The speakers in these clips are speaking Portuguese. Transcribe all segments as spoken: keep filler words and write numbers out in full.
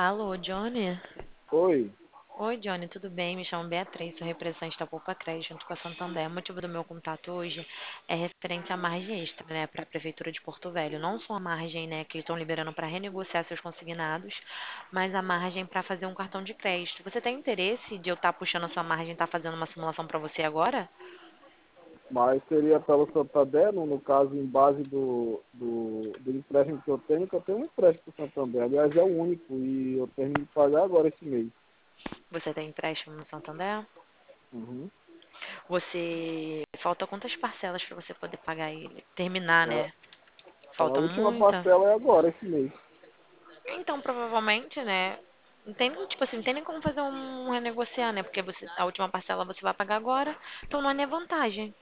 Alô, Johnny? Oi, Oi, Johnny, tudo bem? Me chamo Beatriz, sou representante da Poupa Crédito junto com a Santander. O motivo do meu contato hoje é referente à margem extra, né, para a Prefeitura de Porto Velho. Não só a margem, né, que eles estão liberando para renegociar seus consignados, mas a margem para fazer um cartão de crédito. Você tem interesse de eu estar puxando a sua margem e estar fazendo uma simulação para você agora? mas seria pelo Santander, no, no caso, em base do, do, do empréstimo que eu tenho, que eu tenho um empréstimo para o Santander. Aliás, é o único e eu termino de pagar agora esse mês. Você tem empréstimo no Santander? Uhum. Você. Falta quantas parcelas para você poder pagar ele? Terminar, É, né? a Falta última muita? parcela é agora, esse mês. Então, provavelmente, né? Não tem, nem, tipo assim, não tem nem como fazer um um renegociar, né? Porque você, a última parcela você vai pagar agora, então não é nem vantagem.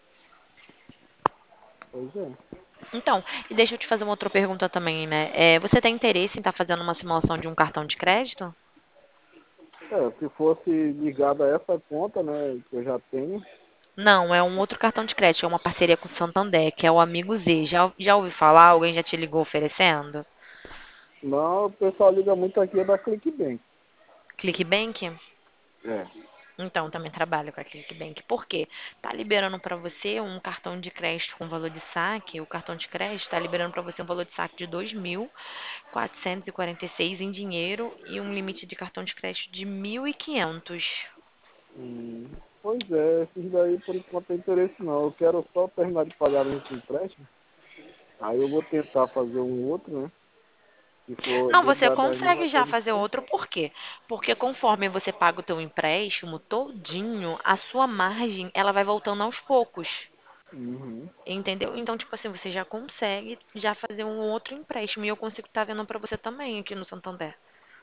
Pois é. Então, e deixa eu te fazer uma outra pergunta também, né? É, você tem interesse em estar fazendo uma simulação de um cartão de crédito? É, se fosse ligado a essa conta, né, que eu já tenho, Não, é um outro cartão de crédito, é uma parceria com o Santander, que é o Amigo Z. Já, já ouviu falar? Alguém já te ligou oferecendo? não, o pessoal liga muito aqui é da Clickbank. ClickBank? É. Então, também trabalho com a ClickBank. Por quê? Tá liberando para você um cartão de crédito com valor de saque. O cartão de crédito está liberando para você um valor de saque de dois mil quatrocentos e quarenta e seis em dinheiro e um limite de cartão de crédito de mil e quinhentos. Hum, pois é, esses daí por enquanto não tem interesse não. Eu quero só terminar de pagar esse empréstimo. Aí eu vou tentar fazer um outro, né? Se for Não, dentro você da- das consegue mesmas já fazer condições. outro, por quê? Porque conforme você paga o teu empréstimo todinho, a sua margem, ela vai voltando aos poucos. Uhum. Entendeu? Então, tipo assim, você já consegue já fazer um outro empréstimo e eu consigo estar vendo para você também aqui no Santander.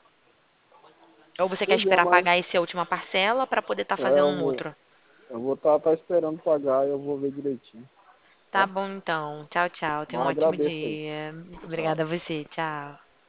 Ou você quer Pois é, esperar mas pagar essa última parcela para poder estar é, fazendo eu um vou, outro? eu vou estar tá, tá esperando pagar e eu vou ver direitinho, Tá tá? bom, então. Tchau, tchau. Tenha um Mas ótimo agradeço aí. dia. Tchau. Obrigada a você. Tchau.